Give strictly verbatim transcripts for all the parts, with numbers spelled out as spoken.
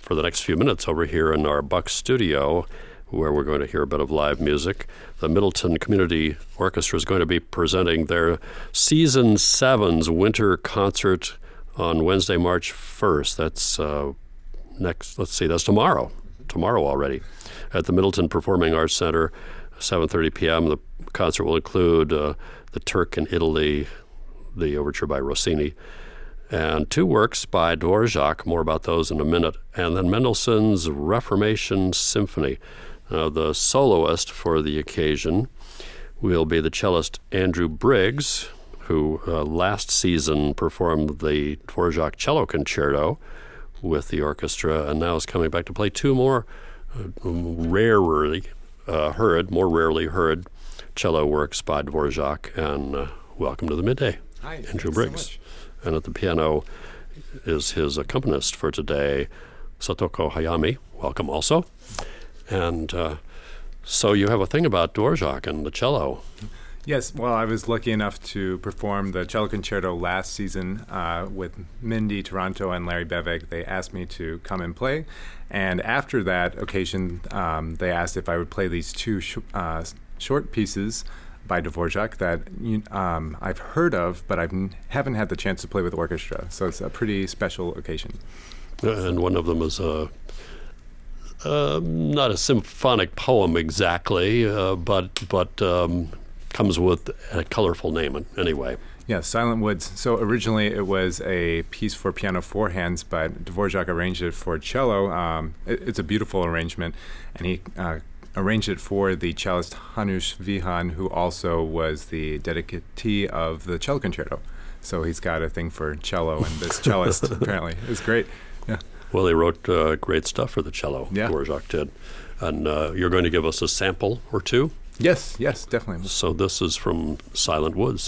for the next few minutes over here in our Buck studio, where we're going to hear a bit of live music. The Middleton Community Orchestra is going to be presenting their Season seven's winter concert on Wednesday, March first. That's uh, next, let's see, that's tomorrow. Tomorrow already. At the Middleton Performing Arts Center, seven thirty p.m. The concert will include uh, The Turk in Italy, the overture by Rossini, and two works by Dvorak. More about those in a minute. And then Mendelssohn's Reformation Symphony. Uh, the soloist for the occasion will be the cellist Andrew Briggs, who uh, last season performed the Dvorak Cello Concerto with the orchestra, and now is coming back to play two more uh, rarely uh, heard, more rarely heard cello works by Dvorak. And uh, welcome to the Midday, Hi, Andrew Briggs. So and at the piano is his accompanist for today, Satoko Hayami. Welcome also. And uh, so you have a thing about Dvorak and the cello. Yes, well, I was lucky enough to perform the cello concerto last season uh, with Mindy Taranto and Larry Bevig. They asked me to come and play. And after that occasion, um, they asked if I would play these two sh- uh, short pieces by Dvorak that um, I've heard of, but I n- haven't had the chance to play with orchestra. So it's a pretty special occasion. And one of them is a... Uh, not a symphonic poem exactly, uh, but but um, comes with a colorful name anyway. Yeah, Silent Woods. So originally it was a piece for piano four hands, but Dvorak arranged it for cello. Um, it, it's a beautiful arrangement, and he uh, arranged it for the cellist Hanush Vihan, who also was the dedicatee of the cello concerto. So he's got a thing for cello, and this cellist apparently is great. Yeah. Well, he wrote uh, great stuff for the cello, yeah. Dvorak did. And uh, you're going to give us a sample or two? Yes, yes, definitely. So this is from Silent Woods.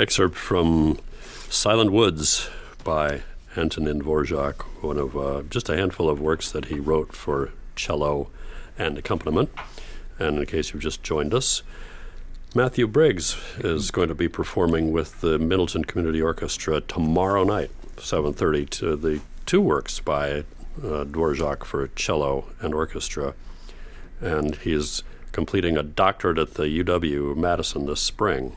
excerpt from Silent Woods by Antonin Dvorak, one of uh, just a handful of works that he wrote for cello and accompaniment. And in case you've just joined us, Matthew Briggs is going to be performing with the Middleton Community Orchestra tomorrow night, seven thirty, to the two works by uh, Dvorak for cello and orchestra. And he's completing a doctorate at the U W-Madison this spring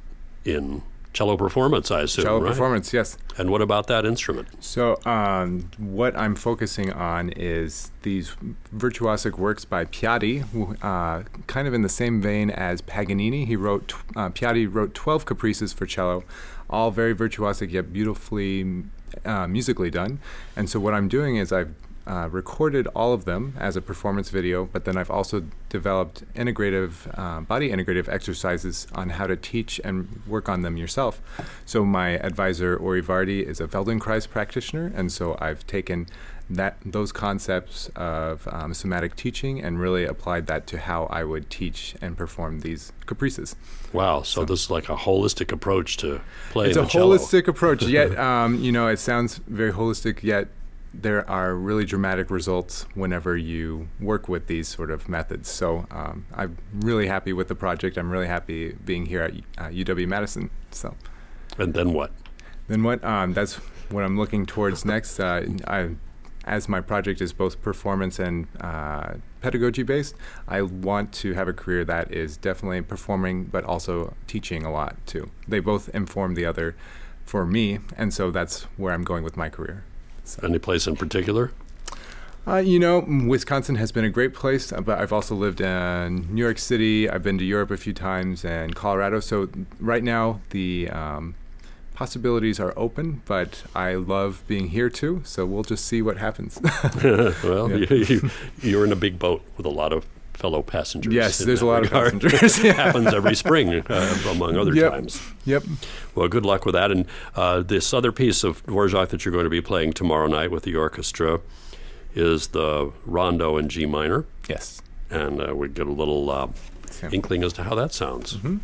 in cello performance, I assume, Cello right? performance, yes. And what about that instrument? So um, what I'm focusing on is these virtuosic works by Piatti, who, uh, kind of in the same vein as Paganini. He wrote, uh, Piatti wrote twelve caprices for cello, all very virtuosic yet beautifully uh, musically done. And so what I'm doing is I've Uh, recorded all of them as a performance video, but then I've also developed integrative, uh, body integrative exercises on how to teach and work on them yourself. So my advisor, Ori Vardi, is a Feldenkrais practitioner, and so I've taken that those concepts of um, somatic teaching and really applied that to how I would teach and perform these caprices. Wow, so, so this is like a holistic approach to playing It's a the cello. holistic approach, yet, um, you know, it sounds very holistic, yet there are really dramatic results whenever you work with these sort of methods. So um, I'm really happy with the project. I'm really happy being here at uh, U W-Madison. So, and then what? Then what? Um, that's what I'm looking towards next. Uh, I, as my project is both performance and uh, pedagogy based, I want to have a career that is definitely performing, but also teaching a lot too. They both inform the other for me, and so that's where I'm going with my career. So. Any place in particular? Uh, you know, Wisconsin has been a great place, but I've also lived in New York City. I've been to Europe a few times and Colorado. So right now the um, possibilities are open, but I love being here too. So we'll just see what happens. Well, Yeah. you, you, you're in a big boat with a lot of fellow passengers. Yes, in there's a that lot regard. of passengers. It happens every spring, uh, among other Yep. times. Yep. Well, good luck with that. And uh, this other piece of Dvorak that you're going to be playing tomorrow night with the orchestra is the Rondo in G minor. Yes. And uh, we get a little uh, inkling as to how that sounds. Mm-hmm.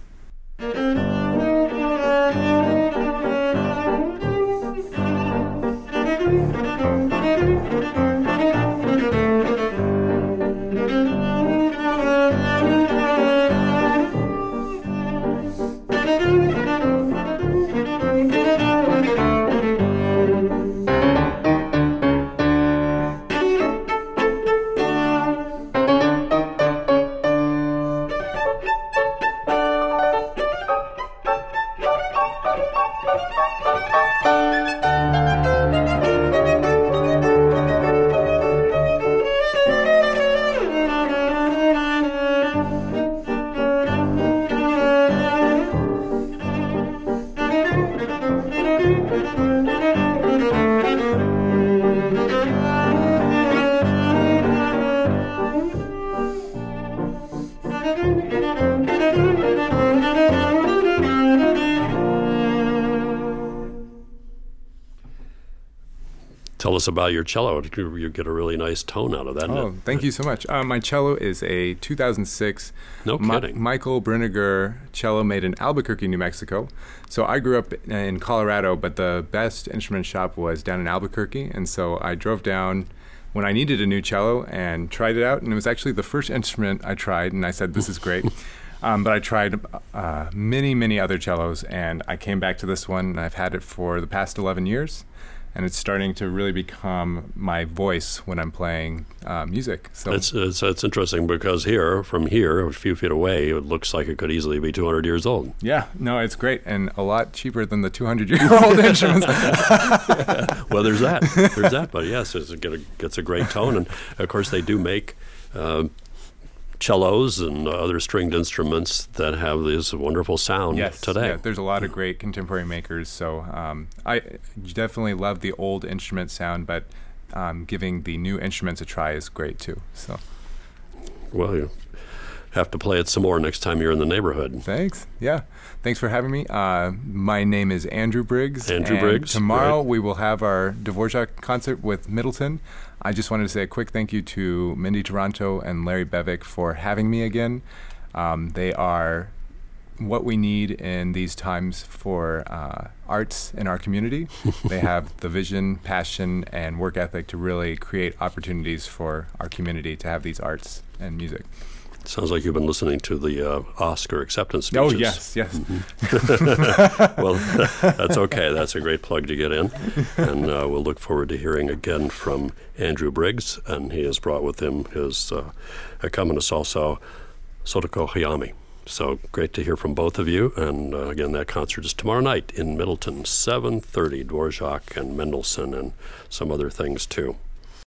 Tell us about your cello. You you get a really nice tone out of that. Oh, it? thank you so much. Uh, my cello is a two thousand six No Mi- kidding. Michael Briniger cello made in Albuquerque, New Mexico. So I grew up in Colorado, but the best instrument shop was down in Albuquerque. And so I drove down when I needed a new cello and tried it out. And it was actually the first instrument I tried. And I said, this is great. Um, but I tried uh, many, many other cellos. And I came back to this one. And I've had it for the past eleven years. And it's starting to really become my voice when I'm playing uh, music. So It's, it's it's interesting because here, from here, a few feet away, it looks like it could easily be two hundred years old. yeah, no, it's great and a lot cheaper than the two hundred year old instruments. Well, there's that. There's that. But yes, it's a, it gets a great tone. And, of course, they do make uh, cellos and other stringed instruments that have this wonderful sound Yes, today. yeah, there's a lot of great contemporary makers. So um, I definitely love the old instrument sound, but um, giving the new instruments a try is great too. So Well, you have to play it some more next time you're in the neighborhood. thanks. Yeah, thanks for having me. Uh, my name is Andrew Briggs. Andrew and Briggs, Tomorrow great. we will have our Dvorak concert with Middleton. I just wanted to say a quick thank you to Mindy Taranto and Larry Bevick for having me again. Um, they are what we need in these times for uh, arts in our community. They have the vision, passion, and work ethic to really create opportunities for our community to have these arts and music. Sounds like you've been listening to the uh, Oscar acceptance speeches. Oh, yes, yes. Mm-hmm. Well, that's okay. That's a great plug to get in. And uh, we'll look forward to hearing again from Andrew Briggs, and he has brought with him his uh, accompanist also, Sotoko Hayami. So great to hear from both of you. And uh, again, that concert is tomorrow night in Middleton, seven thirty, Dvorak and Mendelssohn and some other things too.